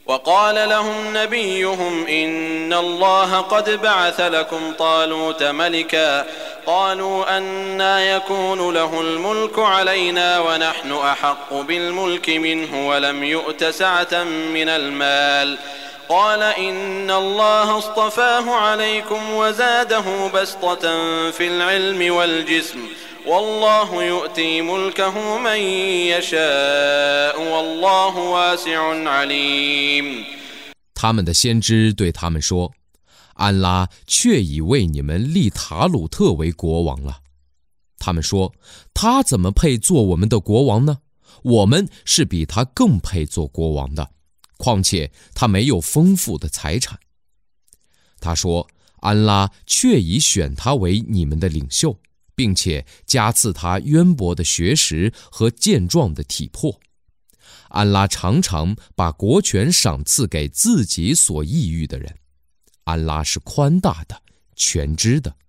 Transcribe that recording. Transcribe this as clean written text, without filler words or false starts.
وقال لهم نبيهم إن الله قد بعث لكم طالوت ملكا قالوا أنى يكون له الملك علينا ونحن أحق بالملك منه ولم يؤت سعة من المال قال إن الله اصطفاه عليكم وزاده بسطة في العلم والجسم والله يؤتي ملكه من يشاء والله واسع عليم。 他们的先知对他们说，安拉确已为你们立塔鲁特为国王了。他们说，他怎么配做我们的国王呢？我们是比他更配做国王的，况且他没有丰富的财产。他说，安拉确已选他为你们的领袖，并且加赐他渊博的学识和健壮的体魄。安拉常常把国权赏赐给自己所抑郁的人。安拉是宽大的，全知的。